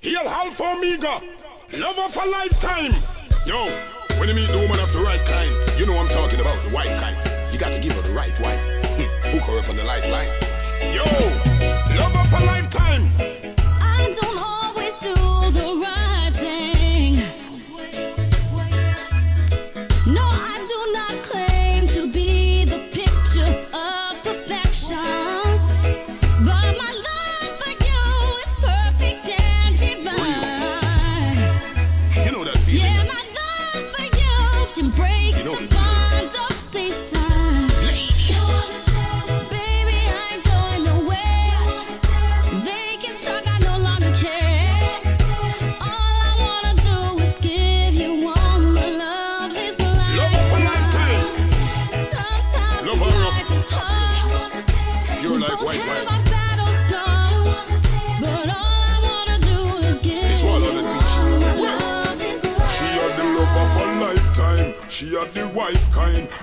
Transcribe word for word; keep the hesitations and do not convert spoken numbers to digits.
Hail Alpha Omega, love of a lifetime. Yo, when you meet the woman of the right kind, you know I'm talking about the white kind. You got to give her the right wife. Hook her up on the lifeline. Yo, love of a lifetime. I don't always do the right thing. No, I do not claim to be the picture of perfection. But my love for you is perfect and divine. You know that feeling. Yeah, my love for you can break You know the the bonds of space-time. Baby, I ain't going nowhere. They can talk, I no longer care. All I wanna do is give you all my love. This Love of a lifetime. Sometimes Love it's her nice and hard. You're We like both white have wine. our battles done, but all I wanna do is give It's you all all on the my beach. love. This She had the love of a lifetime. She had the wife kind.